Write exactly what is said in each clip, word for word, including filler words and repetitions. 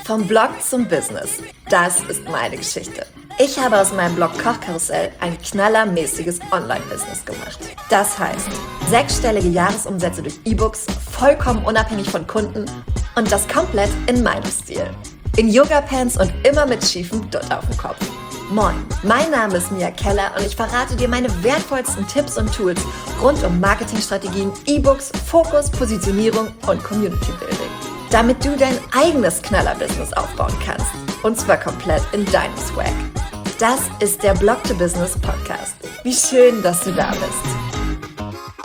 Vom Blog zum Business. Das ist meine Geschichte. Ich habe aus meinem Blog Kochkarussell ein knallermäßiges Online-Business gemacht. Das heißt, sechsstellige Jahresumsätze durch E-Books, vollkommen unabhängig von Kunden und das komplett in meinem Stil. In Yoga-Pants und immer mit schiefem Dutt auf dem Kopf. Moin, mein Name ist Mia Keller und ich verrate dir meine wertvollsten Tipps und Tools rund um Marketingstrategien, E-Books, Fokus, Positionierung und Community Building. Damit du dein eigenes Knaller-Business aufbauen kannst. Und zwar komplett in deinem Swag. Das ist der Blog to Business Podcast. Wie schön, dass du da bist.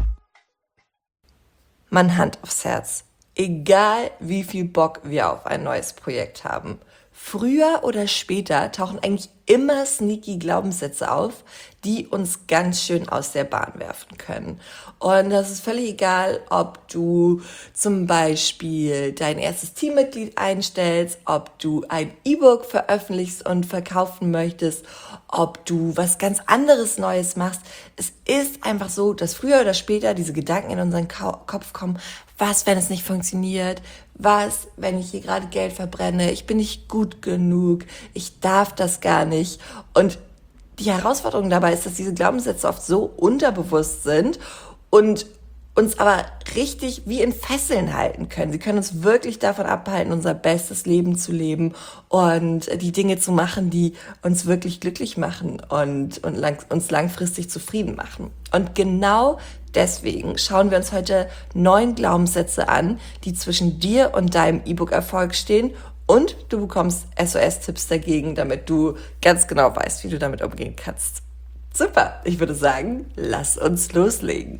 Mann, Hand aufs Herz. Egal wie viel Bock wir auf ein neues Projekt haben, früher oder später tauchen eigentlich immer sneaky Glaubenssätze auf, die uns ganz schön aus der Bahn werfen können. Und das ist völlig egal, ob du zum Beispiel dein erstes Teammitglied einstellst, ob du ein E-Book veröffentlichst und verkaufen möchtest, ob du was ganz anderes Neues machst. Es ist einfach so, dass früher oder später diese Gedanken in unseren Kopf kommen: Was, wenn es nicht funktioniert? Was, wenn ich hier gerade Geld verbrenne? Ich bin nicht gut genug. Ich darf das gar nicht. Und die Herausforderung dabei ist, dass diese Glaubenssätze oft so unterbewusst sind und uns aber richtig wie in Fesseln halten können. Sie können uns wirklich davon abhalten, unser bestes Leben zu leben und die Dinge zu machen, die uns wirklich glücklich machen und, und lang, uns langfristig zufrieden machen. Und genau deswegen schauen wir uns heute neun Glaubenssätze an, die zwischen dir und deinem E-Book-Erfolg stehen, und du bekommst S O S-Tipps dagegen, damit du ganz genau weißt, wie du damit umgehen kannst. Super, ich würde sagen, lass uns loslegen.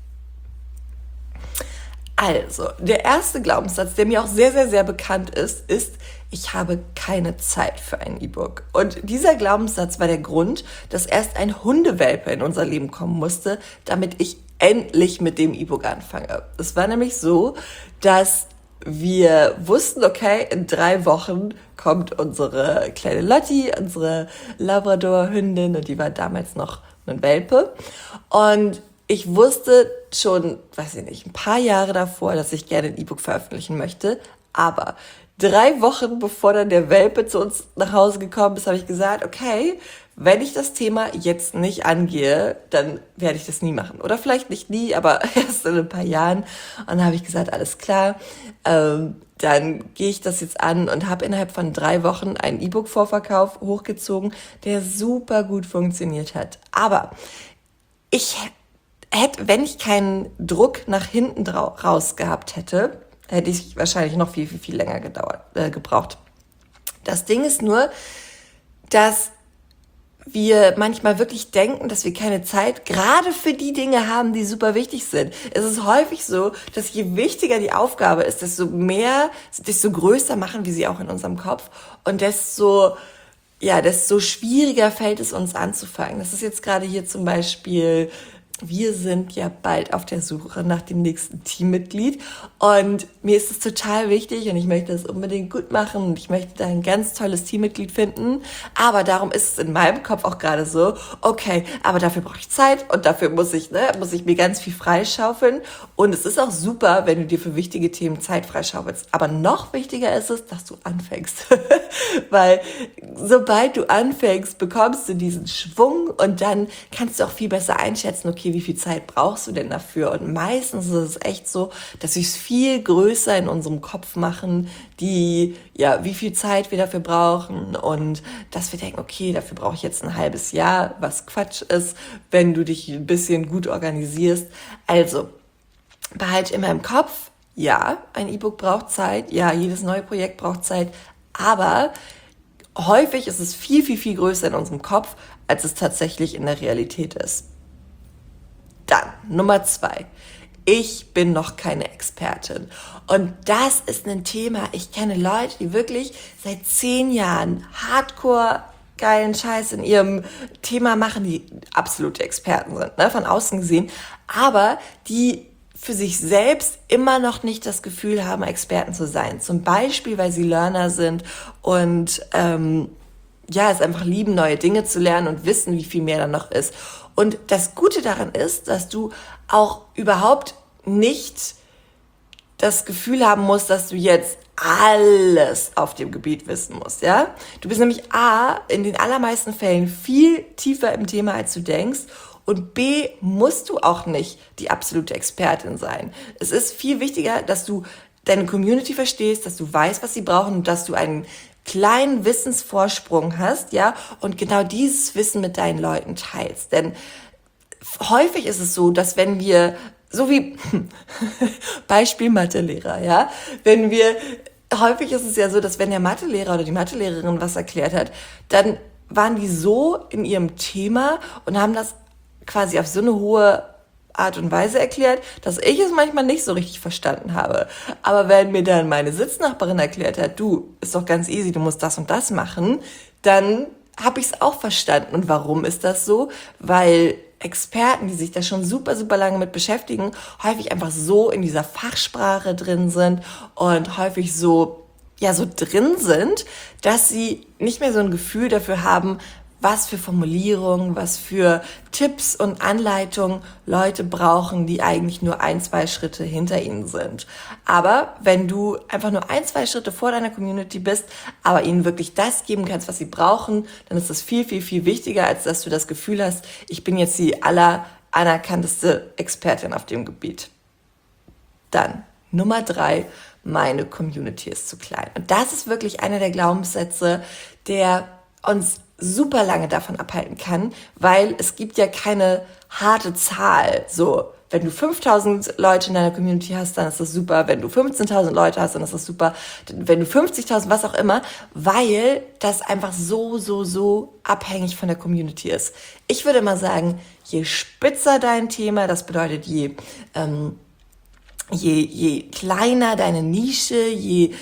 Also, der erste Glaubenssatz, der mir auch sehr, sehr, sehr bekannt ist, ist: Ich habe keine Zeit für ein E-Book. Und dieser Glaubenssatz war der Grund, dass erst ein Hundewelpe in unser Leben kommen musste, damit ich endlich mit dem E-Book anfange. Es war nämlich so, dass wir wussten, okay, in drei Wochen kommt unsere kleine Lotti, unsere Labrador-Hündin, und die war damals noch ein Welpe. Und ich wusste schon, weiß ich nicht, ein paar Jahre davor, dass ich gerne ein E-Book veröffentlichen möchte. Aber drei Wochen bevor dann der Welpe zu uns nach Hause gekommen ist, habe ich gesagt, okay, wenn ich das Thema jetzt nicht angehe, dann werde ich das nie machen. Oder vielleicht nicht nie, aber erst in ein paar Jahren. Und dann habe ich gesagt, alles klar, ähm, dann gehe ich das jetzt an und habe innerhalb von drei Wochen einen E-Book-Vorverkauf hochgezogen, der super gut funktioniert hat. Aber ich hätte, wenn ich keinen Druck nach hinten drau- raus gehabt hätte, hätte ich wahrscheinlich noch viel, viel, viel länger gedauert, äh, gebraucht. Das Ding ist nur, dass wir manchmal wirklich denken, dass wir keine Zeit gerade für die Dinge haben, die super wichtig sind. Es ist häufig so, dass je wichtiger die Aufgabe ist, desto mehr, desto größer machen wir sie auch in unserem Kopf und desto, ja, desto schwieriger fällt es uns anzufangen. Das ist jetzt gerade hier zum Beispiel: Wir sind ja bald auf der Suche nach dem nächsten Teammitglied und mir ist es total wichtig und ich möchte es unbedingt gut machen und ich möchte da ein ganz tolles Teammitglied finden, aber darum ist es in meinem Kopf auch gerade so, okay, aber dafür brauche ich Zeit und dafür muss ich, ne, muss ich mir ganz viel freischaufeln, und es ist auch super, wenn du dir für wichtige Themen Zeit freischaufelst, aber noch wichtiger ist es, dass du anfängst, weil sobald du anfängst, bekommst du diesen Schwung und dann kannst du auch viel besser einschätzen, okay, wie viel Zeit brauchst du denn dafür? Und meistens ist es echt so, dass wir es viel größer in unserem Kopf machen, die, ja, wie viel Zeit wir dafür brauchen, und dass wir denken, okay, dafür brauche ich jetzt ein halbes Jahr, was Quatsch ist, wenn du dich ein bisschen gut organisierst. Also, behalte immer im Kopf, ja, ein E-Book braucht Zeit, ja, jedes neue Projekt braucht Zeit, aber häufig ist es viel, viel, viel größer in unserem Kopf, als es tatsächlich in der Realität ist. Dann, Nummer zwei. Ich bin noch keine Expertin. Und das ist ein Thema. Ich kenne Leute, die wirklich seit zehn Jahren hardcore geilen Scheiß in ihrem Thema machen, die absolute Experten sind, ne, von außen gesehen, aber die für sich selbst immer noch nicht das Gefühl haben, Experten zu sein. Zum Beispiel, weil sie Learner sind und ähm, ja, es einfach lieben, neue Dinge zu lernen und wissen, wie viel mehr da noch ist. Und das Gute daran ist, dass du auch überhaupt nicht das Gefühl haben musst, dass du jetzt alles auf dem Gebiet wissen musst, ja? Du bist nämlich A, in den allermeisten Fällen viel tiefer im Thema, als du denkst, und B, musst du auch nicht die absolute Expertin sein. Es ist viel wichtiger, dass du deine Community verstehst, dass du weißt, was sie brauchen und dass du einen kleinen Wissensvorsprung hast, ja, und genau dieses Wissen mit deinen Leuten teilst. Denn häufig ist es so, dass wenn wir, so wie Beispiel Mathelehrer, ja, wenn wir, häufig ist es ja so, dass wenn der Mathelehrer oder die Mathelehrerin was erklärt hat, dann waren die so in ihrem Thema und haben das quasi auf so eine hohe Art und Weise erklärt, dass ich es manchmal nicht so richtig verstanden habe. Aber wenn mir dann meine Sitznachbarin erklärt hat, du, ist doch ganz easy, du musst das und das machen, dann habe ich es auch verstanden. Und warum ist das so? Weil Experten, die sich da schon super, super lange mit beschäftigen, häufig einfach so in dieser Fachsprache drin sind und häufig so, ja, so drin sind, dass sie nicht mehr so ein Gefühl dafür haben, was für Formulierungen, was für Tipps und Anleitungen Leute brauchen, die eigentlich nur ein, zwei Schritte hinter ihnen sind. Aber wenn du einfach nur ein, zwei Schritte vor deiner Community bist, aber ihnen wirklich das geben kannst, was sie brauchen, dann ist das viel, viel, viel wichtiger, als dass du das Gefühl hast, ich bin jetzt die aller anerkannteste Expertin auf dem Gebiet. Dann Nummer drei, meine Community ist zu klein. Und das ist wirklich einer der Glaubenssätze, der uns super lange davon abhalten kann, weil es gibt ja keine harte Zahl. So, wenn du fünftausend Leute in deiner Community hast, dann ist das super. Wenn du fünfzehntausend Leute hast, dann ist das super. Wenn du fünfzigtausend, was auch immer, weil das einfach so, so, so abhängig von der Community ist. Ich würde mal sagen, je spitzer dein Thema, das bedeutet je, ähm, je, je kleiner deine Nische, je,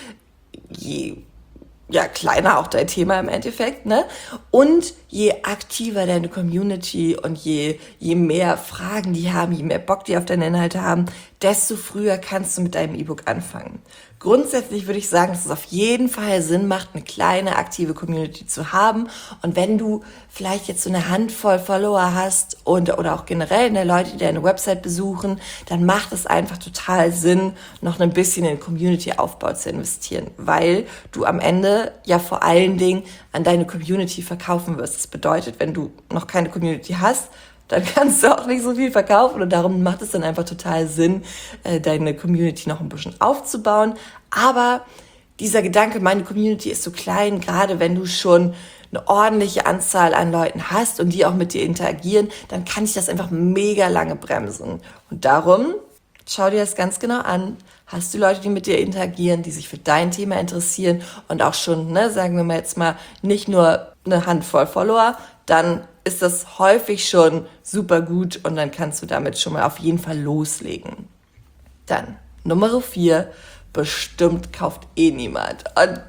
je ja, kleiner auch dein Thema im Endeffekt, ne? Und je aktiver deine Community und je, je mehr Fragen die haben, je mehr Bock die auf deine Inhalte haben, desto früher kannst du mit deinem E-Book anfangen. Grundsätzlich würde ich sagen, dass es auf jeden Fall Sinn macht, eine kleine aktive Community zu haben. Und wenn du vielleicht jetzt so eine Handvoll Follower hast und oder auch generell eine Leute, die deine Website besuchen, dann macht es einfach total Sinn, noch ein bisschen in Community-Aufbau zu investieren, weil du am Ende ja vor allen Dingen an deine Community verkaufen wirst. Das bedeutet, wenn du noch keine Community hast, dann kannst du auch nicht so viel verkaufen und darum macht es dann einfach total Sinn, deine Community noch ein bisschen aufzubauen. Aber dieser Gedanke, meine Community ist so klein, gerade wenn du schon eine ordentliche Anzahl an Leuten hast und die auch mit dir interagieren, dann kann ich das einfach mega lange bremsen. Und darum, schau dir das ganz genau an. Hast du Leute, die mit dir interagieren, die sich für dein Thema interessieren und auch schon, ne, sagen wir mal jetzt mal, nicht nur eine Handvoll Follower, dann ist das häufig schon super gut und dann kannst du damit schon mal auf jeden Fall loslegen. Dann Nummer vier, bestimmt kauft eh niemand. Und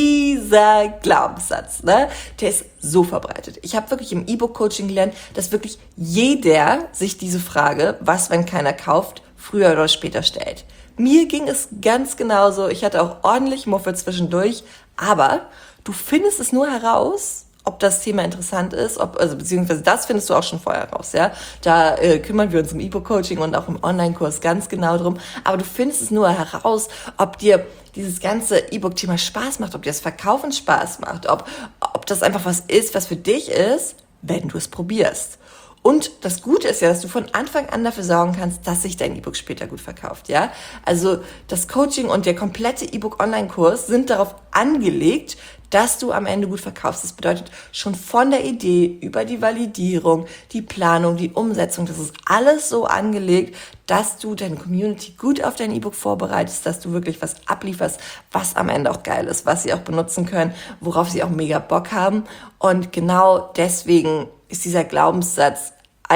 dieser Glaubenssatz, ne, der ist so verbreitet. Ich habe wirklich im E-Book-Coaching gelernt, dass wirklich jeder sich diese Frage, was, wenn keiner kauft, früher oder später stellt. Mir ging es ganz genauso. Ich hatte auch ordentlich Muffe zwischendurch, aber du findest es nur heraus, ob das Thema interessant ist, ob, also beziehungsweise das findest du auch schon vorher raus, ja. Da äh, kümmern wir uns im E-Book-Coaching und auch im Online-Kurs ganz genau drum. Aber du findest es nur heraus, ob dir dieses ganze E-Book-Thema Spaß macht, ob dir das Verkaufen Spaß macht, ob, ob das einfach was ist, was für dich ist, wenn du es probierst. Und das Gute ist ja, dass du von Anfang an dafür sorgen kannst, dass sich dein E-Book später gut verkauft, ja? Also das Coaching und der komplette E-Book-Online-Kurs sind darauf angelegt, dass du am Ende gut verkaufst. Das bedeutet, schon von der Idee über die Validierung, die Planung, die Umsetzung, das ist alles so angelegt, dass du deine Community gut auf dein E-Book vorbereitest, dass du wirklich was ablieferst, was am Ende auch geil ist, was sie auch benutzen können, worauf sie auch mega Bock haben. Und genau deswegen ist dieser Glaubenssatz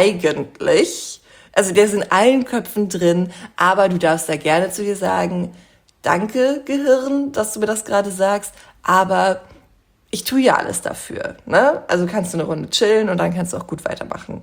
eigentlich, also der ist in allen Köpfen drin, aber du darfst da gerne zu dir sagen, danke Gehirn, dass du mir das gerade sagst, aber ich tue ja alles dafür, ne? Also kannst du eine Runde chillen und dann kannst du auch gut weitermachen.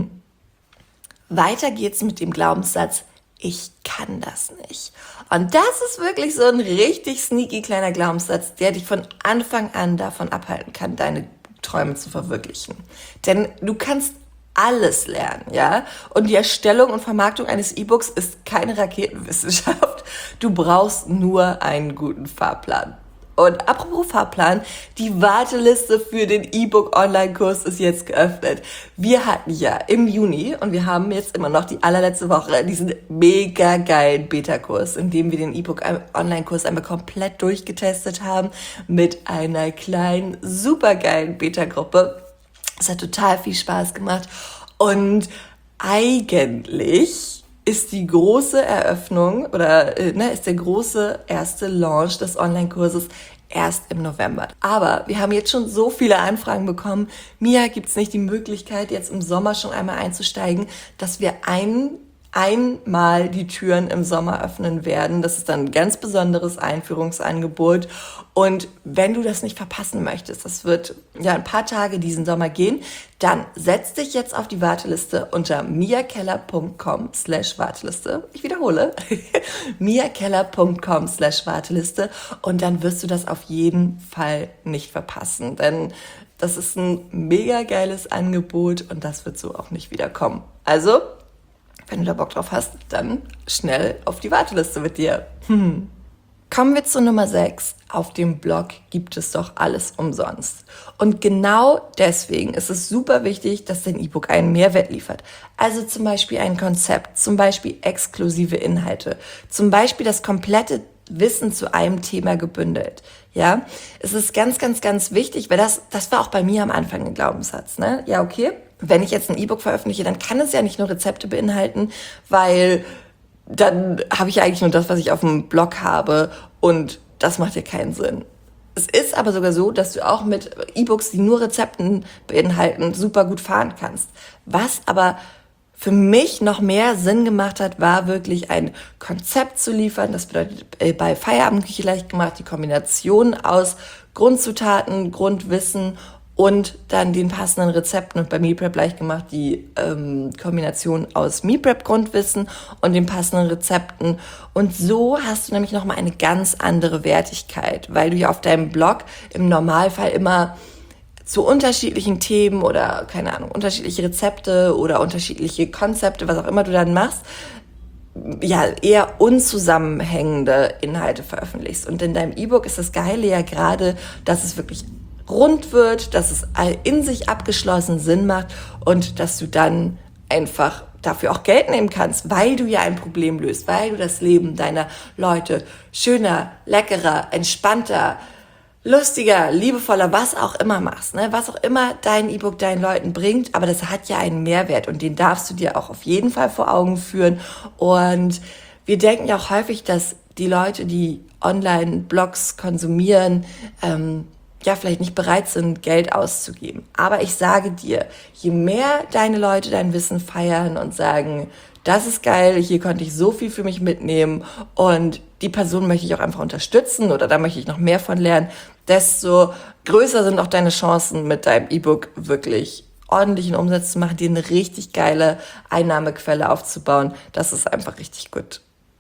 Weiter geht's mit dem Glaubenssatz, ich kann das nicht. Und das ist wirklich so ein richtig sneaky kleiner Glaubenssatz, der dich von Anfang an davon abhalten kann, deine Träume zu verwirklichen. Denn du kannst alles lernen, ja. Und die Erstellung und Vermarktung eines E-Books ist keine Raketenwissenschaft. Du brauchst nur einen guten Fahrplan. Und apropos Fahrplan, die Warteliste für den E-Book-Online-Kurs ist jetzt geöffnet. Wir hatten ja im Juni, und wir haben jetzt immer noch die allerletzte Woche, diesen mega geilen Beta-Kurs, in dem wir den E-Book-Online-Kurs einmal komplett durchgetestet haben mit einer kleinen, supergeilen Beta-Gruppe. Es hat total viel Spaß gemacht. Und eigentlich ist die große Eröffnung oder äh, ne, ist der große erste Launch des Online-Kurses erst im November. Aber wir haben jetzt schon so viele Anfragen bekommen. Mia, gibt's nicht die Möglichkeit, jetzt im Sommer schon einmal einzusteigen, dass wir ein einmal die Türen im Sommer öffnen werden. Das ist dann ein ganz besonderes Einführungsangebot. Und wenn du das nicht verpassen möchtest, das wird ja ein paar Tage diesen Sommer gehen, dann setz dich jetzt auf die Warteliste unter miakeller.com slash Warteliste. Ich wiederhole, miakeller.com slash Warteliste und dann wirst du das auf jeden Fall nicht verpassen, denn das ist ein mega geiles Angebot und das wird so auch nicht wiederkommen. Also, wenn du da Bock drauf hast, dann schnell auf die Warteliste mit dir. Hm. Kommen wir zu Nummer sechs. Auf dem Blog gibt es doch alles umsonst. Und genau deswegen ist es super wichtig, dass dein E-Book einen Mehrwert liefert. Also zum Beispiel ein Konzept, zum Beispiel exklusive Inhalte, zum Beispiel das komplette Wissen zu einem Thema gebündelt. Ja, es ist ganz, ganz, ganz wichtig, weil das, das war auch bei mir am Anfang ein Glaubenssatz, ne? Ja, okay. Wenn ich jetzt ein E-Book veröffentliche, dann kann es ja nicht nur Rezepte beinhalten, weil dann habe ich ja eigentlich nur das, was ich auf dem Blog habe und das macht ja keinen Sinn. Es ist aber sogar so, dass du auch mit E-Books, die nur Rezepten beinhalten, super gut fahren kannst. Was aber für mich noch mehr Sinn gemacht hat, war wirklich ein Konzept zu liefern. Das bedeutet bei Feierabendküche leicht gemacht, die Kombination aus Grundzutaten, Grundwissen und dann den passenden Rezepten und bei Meal Prep leicht gemacht die ähm, Kombination aus Meal Prep Grundwissen und den passenden Rezepten. Und so hast du nämlich nochmal eine ganz andere Wertigkeit, weil du ja auf deinem Blog im Normalfall immer zu unterschiedlichen Themen oder, keine Ahnung, unterschiedliche Rezepte oder unterschiedliche Konzepte, was auch immer du dann machst, ja, eher unzusammenhängende Inhalte veröffentlichst. Und in deinem E-Book ist das Geile ja gerade, dass es wirklich rund wird, dass es in sich abgeschlossen Sinn macht und dass du dann einfach dafür auch Geld nehmen kannst, weil du ja ein Problem löst, weil du das Leben deiner Leute schöner, leckerer, entspannter, lustiger, liebevoller, was auch immer machst, ne? Was auch immer dein E-Book deinen Leuten bringt, aber das hat ja einen Mehrwert und den darfst du dir auch auf jeden Fall vor Augen führen. Und wir denken ja auch häufig, dass die Leute, die Online-Blogs konsumieren, ähm, ja, vielleicht nicht bereit sind, Geld auszugeben. Aber ich sage dir, je mehr deine Leute dein Wissen feiern und sagen, das ist geil, hier konnte ich so viel für mich mitnehmen und die Person möchte ich auch einfach unterstützen oder da möchte ich noch mehr von lernen, desto größer sind auch deine Chancen, mit deinem E-Book wirklich ordentlichen Umsatz zu machen, dir eine richtig geile Einnahmequelle aufzubauen. Das ist einfach richtig gut.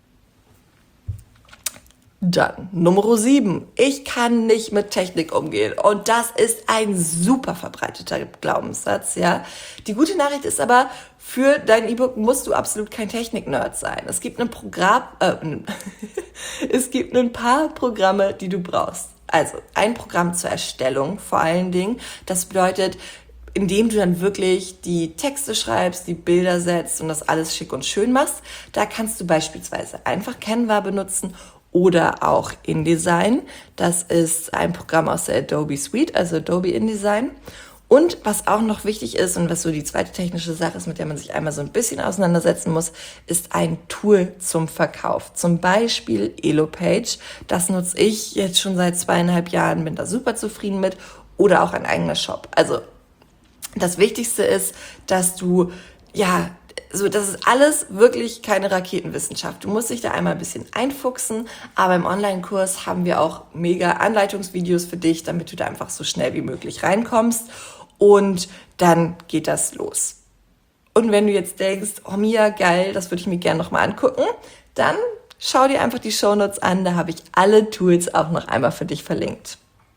Dann Nummer sieben. Ich kann nicht mit Technik umgehen. Und das ist ein super verbreiteter Glaubenssatz, ja. Die gute Nachricht ist aber, für dein E-Book musst du absolut kein Technik-Nerd sein. Es gibt ein Programm, äh, es gibt ein paar Programme, die du brauchst. Also ein Programm zur Erstellung vor allen Dingen. Das bedeutet, indem du dann wirklich die Texte schreibst, die Bilder setzt und das alles schick und schön machst. Da kannst du beispielsweise einfach Canva benutzen oder auch InDesign. Das ist ein Programm aus der Adobe Suite, also Adobe InDesign. Und was auch noch wichtig ist und was so die zweite technische Sache ist, mit der man sich einmal so ein bisschen auseinandersetzen muss, ist ein Tool zum Verkauf. Zum Beispiel Elopage. Das nutze ich jetzt schon seit zweieinhalb Jahren, bin da super zufrieden mit. Oder auch ein eigener Shop. Also das Wichtigste ist, dass du, ja, so, das ist alles wirklich keine Raketenwissenschaft. Du musst dich da einmal ein bisschen einfuchsen, aber im Online-Kurs haben wir auch mega Anleitungsvideos für dich, damit du da einfach so schnell wie möglich reinkommst und dann geht das los. Und wenn du jetzt denkst, oh Mia, geil, das würde ich mir gerne nochmal angucken, dann schau dir einfach die Shownotes an, da habe ich alle Tools auch noch einmal für dich verlinkt.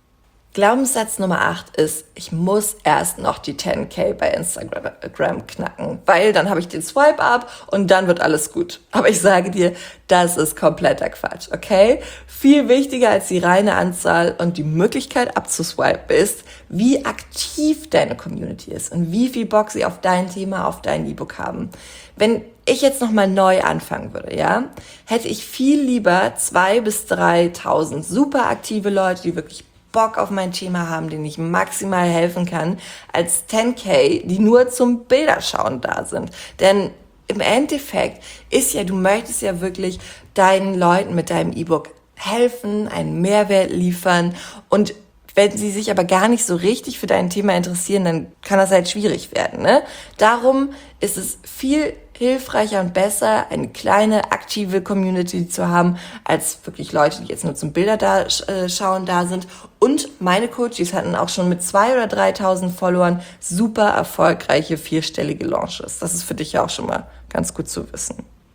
Glaubenssatz Nummer acht ist, ich muss erst noch die zehn K bei Instagram knacken, weil dann habe ich den Swipe up und dann wird alles gut. Aber ich sage dir, das ist kompletter Quatsch, okay? Viel wichtiger als die reine Anzahl und die Möglichkeit abzuswipen ist, wie aktiv deine Community ist und wie viel Bock sie auf dein Thema, auf dein E-Book haben. Wenn ich jetzt nochmal neu anfangen würde, ja, hätte ich viel lieber zwei bis dreitausend super aktive Leute, die wirklich Bock auf mein Thema haben, denen ich maximal helfen kann, als zehn K, die nur zum Bilderschauen da sind. Denn im Endeffekt ist ja, du möchtest ja wirklich deinen Leuten mit deinem E-Book helfen, einen Mehrwert liefern, und wenn sie sich aber gar nicht so richtig für dein Thema interessieren, dann kann das halt schwierig werden, ne? Darum ist es viel hilfreicher und besser, eine kleine, aktive Community zu haben, als wirklich Leute, die jetzt nur zum Bilder da, äh, schauen da sind. Und meine Coaches hatten auch schon mit zweitausend oder dreitausend Followern super erfolgreiche vierstellige Launches. Das ist für dich ja auch schon mal ganz gut zu wissen.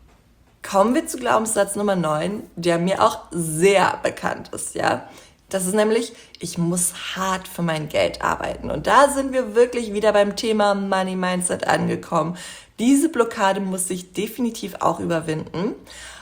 Kommen wir zu Glaubenssatz Nummer neun, der mir auch sehr bekannt ist, ja. Das ist nämlich, ich muss hart für mein Geld arbeiten. Und da sind wir wirklich wieder beim Thema Money Mindset angekommen. Diese Blockade muss ich definitiv auch überwinden.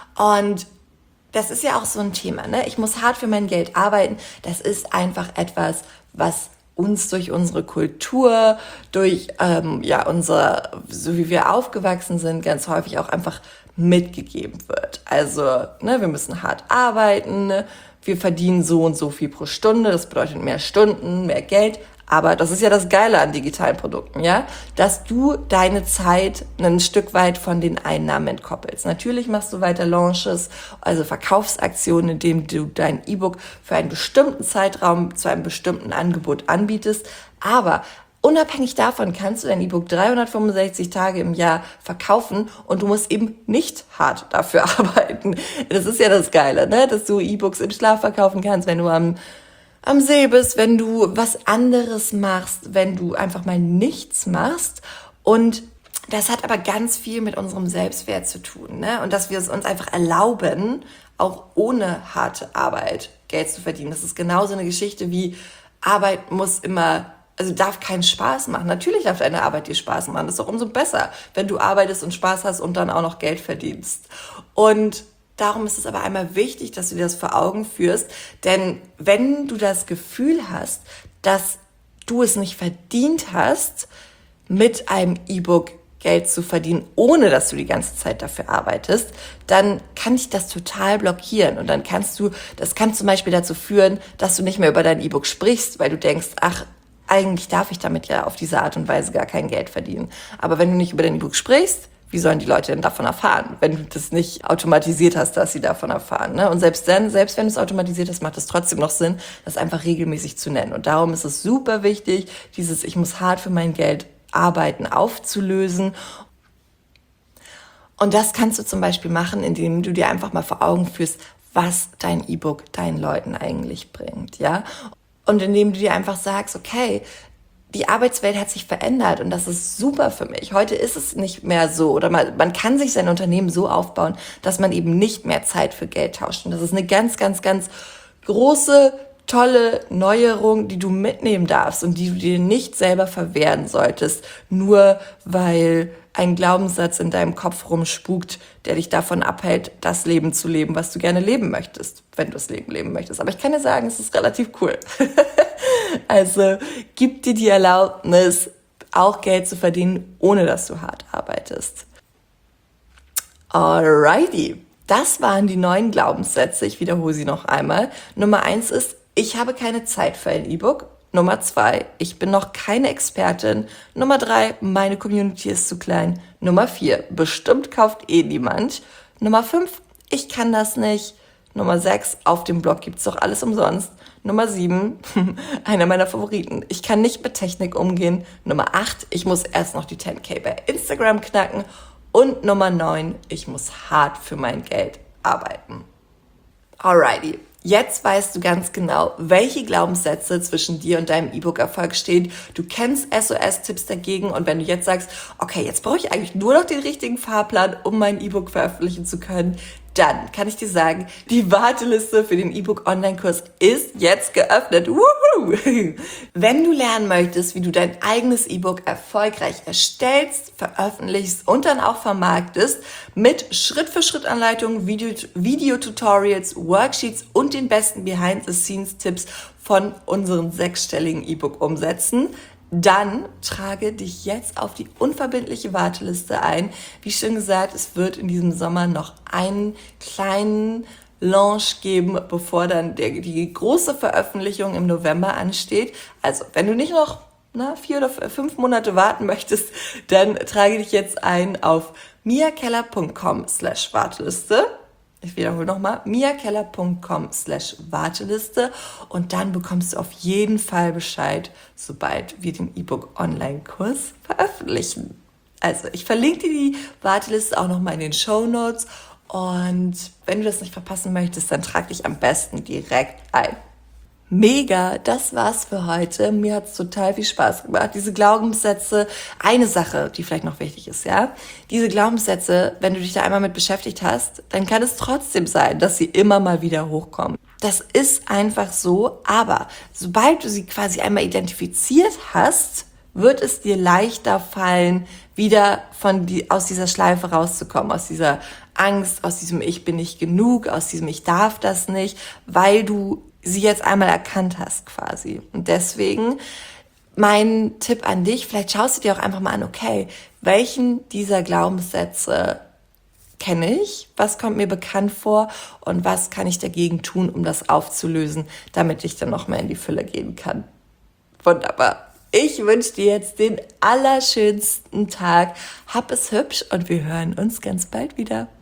Und das ist ja auch so ein Thema, ne? Ich muss hart für mein Geld arbeiten. Das ist einfach etwas, was uns durch unsere Kultur, durch ähm, ja unser, so wie wir aufgewachsen sind, ganz häufig auch einfach mitgegeben wird. Also, ne, wir müssen hart arbeiten, ne? Wir verdienen so und so viel pro Stunde, das bedeutet mehr Stunden, mehr Geld. Aber das ist ja das Geile an digitalen Produkten, ja, dass du deine Zeit ein Stück weit von den Einnahmen entkoppelst. Natürlich machst du weiter Launches, also Verkaufsaktionen, indem du dein E-Book für einen bestimmten Zeitraum zu einem bestimmten Angebot anbietest. Aber unabhängig davon kannst du dein E-Book dreihundertfünfundsechzig Tage im Jahr verkaufen und du musst eben nicht hart dafür arbeiten. Das ist ja das Geile, ne? Dass du E-Books im Schlaf verkaufen kannst, wenn du am am See bist, wenn du was anderes machst, wenn du einfach mal nichts machst. Und das hat aber ganz viel mit unserem Selbstwert zu tun, ne? Und dass wir es uns einfach erlauben, auch ohne harte Arbeit Geld zu verdienen. Das ist genauso eine Geschichte wie Arbeit muss immer, also darf keinen Spaß machen. Natürlich darf deine Arbeit dir Spaß machen. Das ist doch umso besser, wenn du arbeitest und Spaß hast und dann auch noch Geld verdienst. Und darum ist es aber einmal wichtig, dass du dir das vor Augen führst, denn wenn du das Gefühl hast, dass du es nicht verdient hast, mit einem E-Book Geld zu verdienen, ohne dass du die ganze Zeit dafür arbeitest, dann kann dich das total blockieren und dann kannst du, das kann zum Beispiel dazu führen, dass du nicht mehr über dein E-Book sprichst, weil du denkst, ach, eigentlich darf ich damit ja auf diese Art und Weise gar kein Geld verdienen. Aber wenn du nicht über dein E-Book sprichst, wie sollen die Leute denn davon erfahren, wenn du das nicht automatisiert hast, dass sie davon erfahren, ne? Und selbst dann, selbst wenn du es automatisiert hast, macht es trotzdem noch Sinn, das einfach regelmäßig zu nennen. Und darum ist es super wichtig, dieses ich muss hart für mein Geld arbeiten aufzulösen. Und das kannst du zum Beispiel machen, indem du dir einfach mal vor Augen führst, was dein E-Book deinen Leuten eigentlich bringt, ja? Und indem du dir einfach sagst, okay, die Arbeitswelt hat sich verändert und das ist super für mich. Heute ist es nicht mehr so, oder man, man kann sich sein Unternehmen so aufbauen, dass man eben nicht mehr Zeit für Geld tauscht. Und das ist eine ganz, ganz, ganz große, tolle Neuerung, die du mitnehmen darfst und die du dir nicht selber verwehren solltest, nur weil ein Glaubenssatz in deinem Kopf rumspukt, der dich davon abhält, das Leben zu leben, was du gerne leben möchtest, wenn du das Leben leben möchtest. Aber ich kann dir sagen, es ist relativ cool. Also gib dir die Erlaubnis, auch Geld zu verdienen, ohne dass du hart arbeitest. Alrighty, das waren die neuen Glaubenssätze. Ich wiederhole sie noch einmal. Nummer eins ist, ich habe keine Zeit für ein E-Book. Nummer zwei, ich bin noch keine Expertin. Nummer drei, meine Community ist zu klein. Nummer vier, bestimmt kauft eh niemand. Nummer fünf, ich kann das nicht. Nummer sechs, auf dem Blog gibt's doch alles umsonst. Nummer sieben, einer meiner Favoriten, ich kann nicht mit Technik umgehen. Nummer acht, ich muss erst noch die zehn K bei Instagram knacken. Und Nummer neun, ich muss hart für mein Geld arbeiten. Alrighty. Jetzt weißt du ganz genau, welche Glaubenssätze zwischen dir und deinem E-Book-Erfolg stehen. Du kennst S O S-Tipps dagegen und wenn du jetzt sagst, okay, jetzt brauche ich eigentlich nur noch den richtigen Fahrplan, um mein E-Book veröffentlichen zu können, dann kann ich dir sagen, die Warteliste für den E-Book-Online-Kurs ist jetzt geöffnet. Woohoo! Wenn du lernen möchtest, wie du dein eigenes E-Book erfolgreich erstellst, veröffentlichst und dann auch vermarktest, mit Schritt-für-Schritt-Anleitungen, Video, Video-Tutorials, Worksheets und den besten Behind-the-Scenes-Tipps von unseren sechsstelligen E-Book-Umsätzen, dann trage dich jetzt auf die unverbindliche Warteliste ein. Wie schon gesagt, es wird in diesem Sommer noch einen kleinen Launch geben, bevor dann der, die große Veröffentlichung im November ansteht. Also, wenn du nicht noch na, vier oder fünf Monate warten möchtest, dann trage dich jetzt ein auf miakeller.com slash Warteliste. Ich wiederhole nochmal, miakeller.com slash Warteliste und dann bekommst du auf jeden Fall Bescheid, sobald wir den E-Book-Online-Kurs veröffentlichen. Also ich verlinke dir die Warteliste auch nochmal in den Shownotes und wenn du das nicht verpassen möchtest, dann trag dich am besten direkt ein. Mega, das war's für heute. Mir hat's total viel Spaß gemacht. Diese Glaubenssätze, eine Sache, die vielleicht noch wichtig ist, ja. Diese Glaubenssätze, wenn du dich da einmal mit beschäftigt hast, dann kann es trotzdem sein, dass sie immer mal wieder hochkommen. Das ist einfach so, aber sobald du sie quasi einmal identifiziert hast, wird es dir leichter fallen, wieder von die, aus dieser Schleife rauszukommen, aus dieser Angst, aus diesem Ich bin nicht genug, aus diesem Ich darf das nicht, weil du sie jetzt einmal erkannt hast quasi. Und deswegen mein Tipp an dich, vielleicht schaust du dir auch einfach mal an, okay, welchen dieser Glaubenssätze kenne ich, was kommt mir bekannt vor und was kann ich dagegen tun, um das aufzulösen, damit ich dann noch mehr in die Fülle gehen kann. Wunderbar. Ich wünsche dir jetzt den allerschönsten Tag. Hab es hübsch und wir hören uns ganz bald wieder.